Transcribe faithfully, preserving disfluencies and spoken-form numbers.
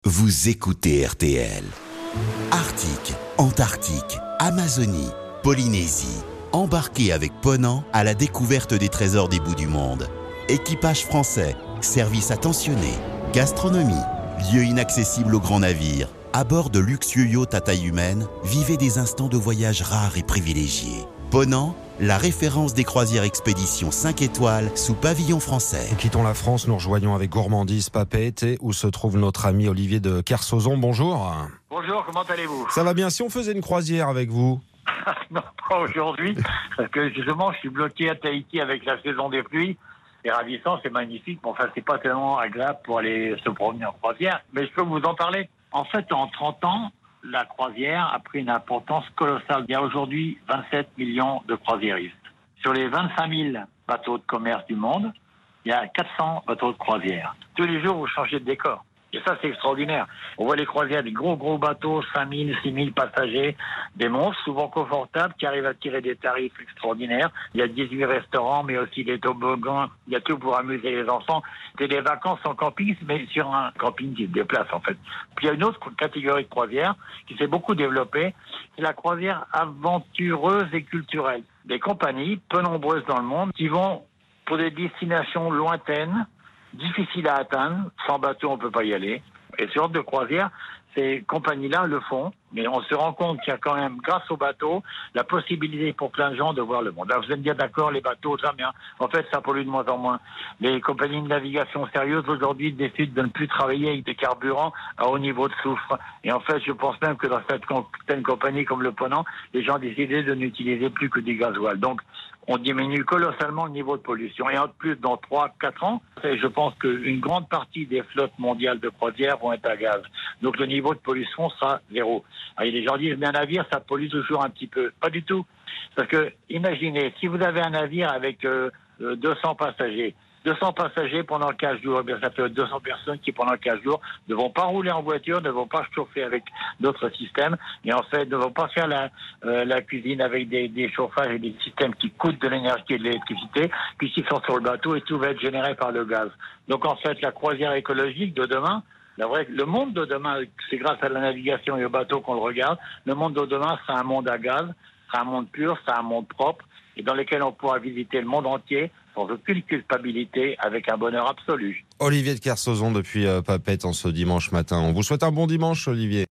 Vous écoutez R T L. Arctique, Antarctique, Amazonie, Polynésie. Embarquez avec Ponant à la découverte des trésors des bouts du monde. Équipage français, service attentionné, gastronomie, lieu inaccessible aux grands navires. À bord de luxueux yachts à taille humaine, vivez des instants de voyage rares et privilégiés. Ponant, la référence des croisières expéditions cinq étoiles sous pavillon français. Nous quittons la France, nous rejoignons avec gourmandise Papeete, et où se trouve notre ami Olivier de Kersauzon. Bonjour. Bonjour, comment allez-vous? Ça va bien, si on faisait une croisière avec vous? Non, pas aujourd'hui, parce que justement, je suis bloqué à Tahiti avec la saison des pluies. C'est ravissant, c'est magnifique, mais enfin, c'est pas tellement agréable pour aller se promener en croisière. Mais je peux vous en parler. En fait, en trente ans, la croisière a pris une importance colossale. Il y a aujourd'hui vingt-sept millions de croisiéristes. Sur les vingt-cinq mille bateaux de commerce du monde, il y a quatre cents bateaux de croisière. Tous les jours, vous changez de décor. Et ça, c'est extraordinaire. On voit les croisières, des gros, gros bateaux, cinq mille, six mille passagers, des monstres, souvent confortables, qui arrivent à tirer des tarifs extraordinaires. Il y a dix-huit restaurants, mais aussi des toboggans. Il y a tout pour amuser les enfants. C'est des vacances en camping, mais sur un camping qui se déplace, en fait. Puis il y a une autre catégorie de croisière qui s'est beaucoup développée. C'est la croisière aventureuse et culturelle. Des compagnies, peu nombreuses dans le monde, qui vont pour des destinations lointaines, difficile à atteindre. Sans bateau, on peut pas y aller. Et ce genre de croisière, ces compagnies-là le font. Mais on se rend compte qu'il y a quand même, grâce au bateau, la possibilité pour plein de gens de voir le monde. Alors vous êtes bien d'accord, les bateaux, ça, mais en fait, ça pollue de moins en moins. Les compagnies de navigation sérieuses, aujourd'hui, décident de ne plus travailler avec des carburants à haut niveau de soufre. Et en fait, je pense même que dans certaines compagnies comme le Ponant, les gens décidaient de n'utiliser plus que du gasoil. Donc, on diminue colossalement le niveau de pollution. Et en plus, dans trois quatre ans, je pense qu'une grande partie des flottes mondiales de croisière vont être à gaz. Donc le niveau de pollution sera zéro. Alors, les gens disent, mais un navire, ça pollue toujours un petit peu. Pas du tout. Parce que, imaginez, si vous avez un navire avec euh, deux cents passagers, deux cents passagers pendant quinze jours, eh bien, ça fait deux cents personnes qui, pendant quinze jours, ne vont pas rouler en voiture, ne vont pas chauffer avec d'autres systèmes, et en fait, ne vont pas faire la, euh, la cuisine avec des, des chauffages et des systèmes qui coûtent de l'énergie et de l'électricité, puisqu'ils sont sur le bateau et tout va être généré par le gaz. Donc, en fait, la croisière écologique de demain, la vraie, le monde de demain, c'est grâce à la navigation et au bateau qu'on le regarde, le monde de demain sera un monde à gaz, sera un monde pur, sera un monde propre, et dans lequel on pourra visiter le monde entier sans aucune culpabilité, avec un bonheur absolu. Olivier de Kersauzon depuis euh, Papeete en ce dimanche matin. On vous souhaite un bon dimanche, Olivier.